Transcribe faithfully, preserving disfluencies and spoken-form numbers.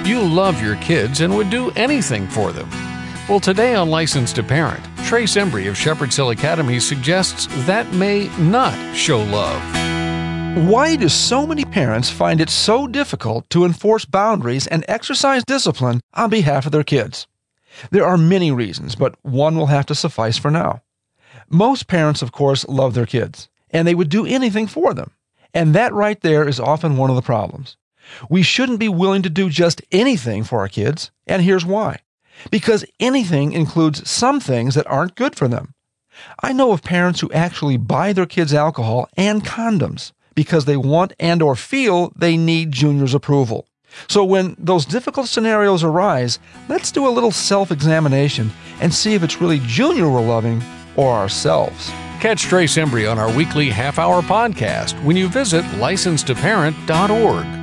You love your kids and would do anything for them. Well, today on Licensed to Parent, Trace Embry of Shepherd's Hill Academy suggests that may not show love. Why do so many parents find it so difficult to enforce boundaries and exercise discipline on behalf of their kids? There are many reasons, but one will have to suffice for now. Most parents, of course, love their kids, and they would do anything for them. And that right there is often one of the problems. We shouldn't be willing to do just anything for our kids, and here's why. Because anything includes some things that aren't good for them. I know of parents who actually buy their kids alcohol and condoms because they want and or feel they need Junior's approval. So when those difficult scenarios arise, let's do a little self-examination and see if it's really Junior we're loving or ourselves. Catch Trace Embry on our weekly half-hour podcast when you visit licensed to parent dot org.